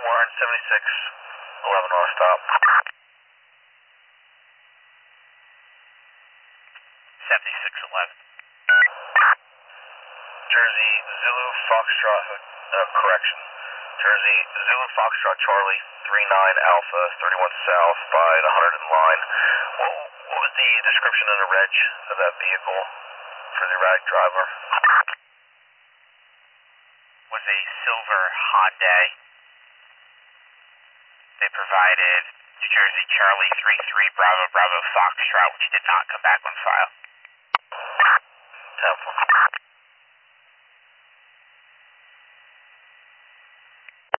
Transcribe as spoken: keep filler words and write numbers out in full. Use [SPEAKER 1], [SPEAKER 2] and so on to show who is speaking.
[SPEAKER 1] Warren, seventy-six eleven on stop.
[SPEAKER 2] seventy-six eleven.
[SPEAKER 1] Jersey, Zulu, Foxtrot, uh, correction. Jersey, Zulu, Foxtrot, Charlie, three nine Alpha, thirty-one South, by the one hundred in line. What, what was the description of the reg of that vehicle for the erratic driver?
[SPEAKER 2] Was a silver Hyundai. They provided New Jersey Charlie three three Bravo Bravo Foxtrot, which did not come back on file.
[SPEAKER 1] Temple.